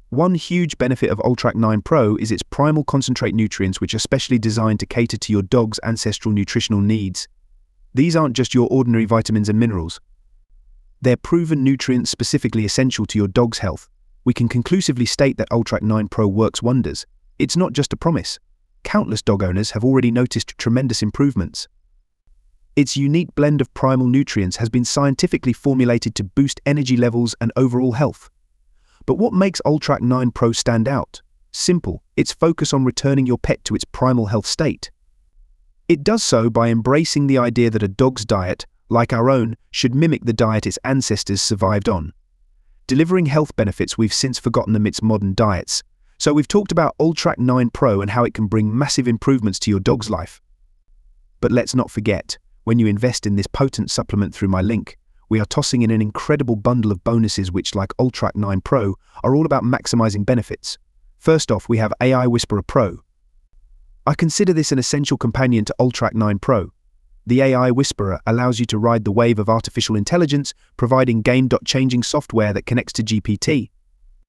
One huge benefit of Ultrac 9 Pro is its primal concentrate nutrients, which are specially designed to cater to your dog's ancestral nutritional needs. These aren't just your ordinary vitamins and minerals. They're proven nutrients specifically essential to your dog's health. We can conclusively state that Ultrac 9 Pro works wonders. It's not just a promise. Countless dog owners have already noticed tremendous improvements. Its unique blend of primal nutrients has been scientifically formulated to boost energy levels and overall health. But what makes Ultrac 9 Pro stand out? Simple, its focus on returning your pet to its primal health state. It does so by embracing the idea that a dog's diet, like our own, should mimic the diet its ancestors survived on. Delivering health benefits we've since forgotten amidst modern diets. So we've talked about Ultrac 9 Pro and how it can bring massive improvements to your dog's life. But let's not forget, when you invest in this potent supplement through my link, we are tossing in an incredible bundle of bonuses which, like Ultrac 9 Pro, are all about maximizing benefits. First off, we have AI Whisperer Pro. I consider this an essential companion to Ultrac 9 Pro. The AI Whisperer allows you to ride the wave of artificial intelligence, providing game-changing software that connects to GPT.